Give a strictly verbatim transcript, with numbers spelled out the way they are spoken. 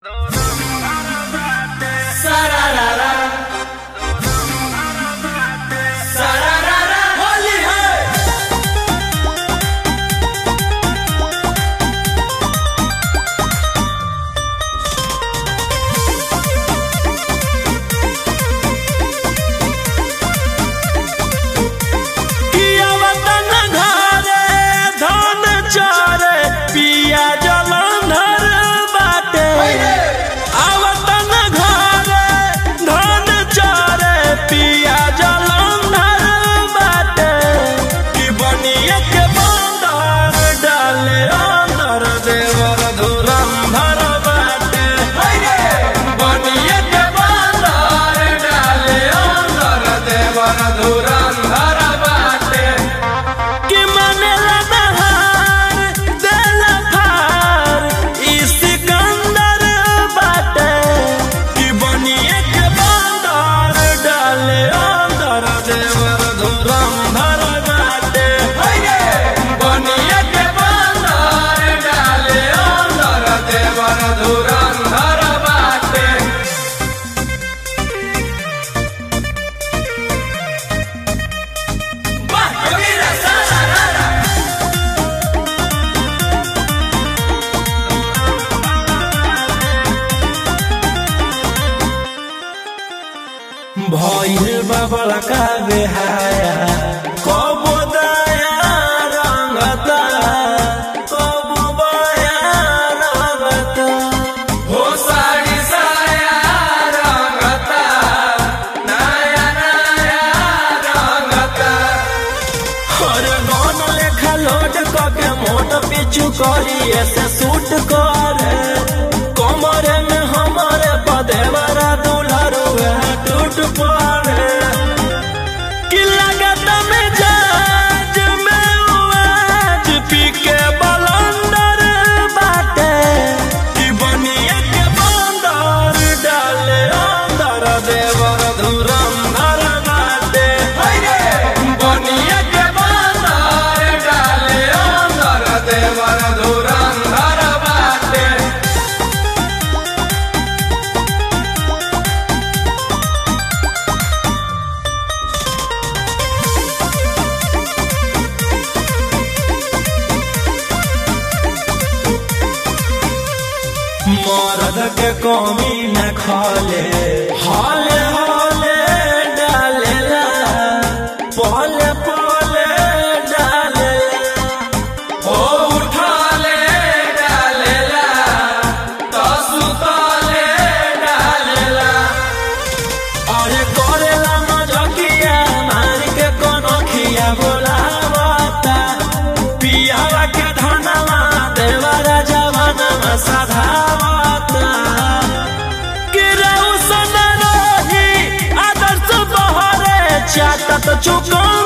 भइल बाबा का बेहाया कबो दया रंगता कबो बया रंगता हो साड़ी साया रंगता नया नया रंगता हर गन लेखा लोड के मोट पिछु करी ऐसे सूट करे कमरे में हमारे पदेवरा दुलारू टूट पड़े कि लगत में जाज में आज पी के बलंदर बाटे कि बनिए के बंदर डाले अंदर देवर धुरंधर बाटे बनिए के बंदर डाले अंदर देवर धुरंधर बाटे। मर्द के कमी न खाले हाले हाले डालेला पले पले डालेला ओ उठाले डालेला तो सुताले डालेला अरे करेला मजकिया मार के कनखिया बोलावता पियावा के धनवा देवरा जवाना साधा चाटत चुका